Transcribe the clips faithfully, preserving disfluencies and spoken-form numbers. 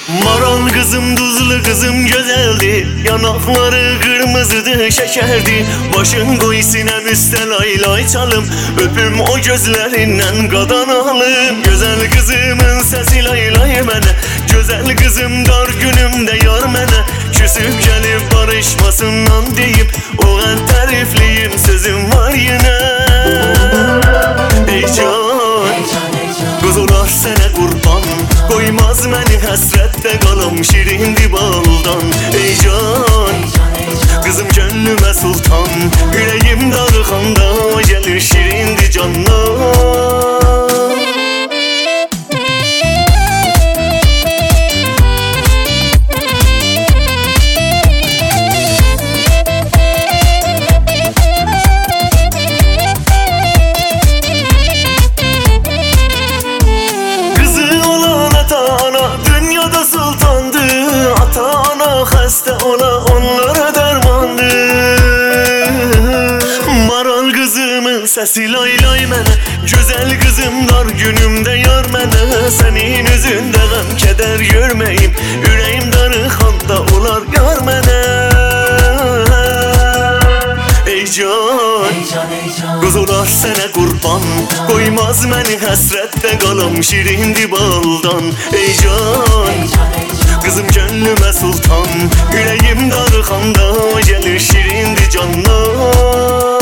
Maral kızım, tuzlu kızım güzeldi. Yanakları kırmızıdı, şekerdi. Başın koy sinem üstte lay lay çalım. Öpüm o gözlerinden qadan alım. Güzel kızımın sesi lay lay mene. Güzel kızım dar günümde yar mene. Küsüp gelip barışmasından deyip o en tərifliyim sözüm var yine. Ey can, göz olar sənə qurban. Koymaz məni həsrətdə qalam şirindi baldan. Ey can, kızım gönlümə sultan. Ürəyim darıxanda gəlir şirindi candan. Xəstə ola onlara dərmandı. Maral qızımın səsi lay lay mənə. Gözəl qızım dar günümdə yar mənə. Sənin üzündə qəm kədər görməyim. Ürəyim darıxanda olar yar mənə. Ey can, göz olar sənə qurban. Qoymaz məni həsrətdə qalam şirindi baldan. Ey can, kızım gönlüme sultan. Yüreğim darıxanda gelir şirindi candan.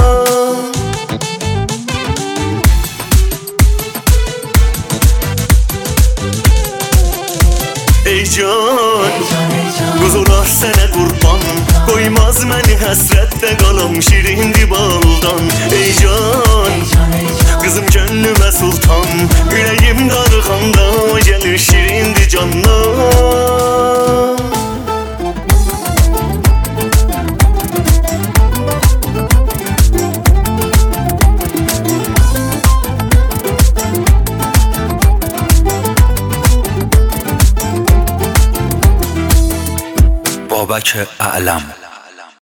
Ey can, göz olar sənə qurban. Koymaz məni həsrətdə qalam şirindi baldan. Ey can, kızım gönlüme sultan. Yüreğim darıxanda gelir şirindi candan. بابک اعلم.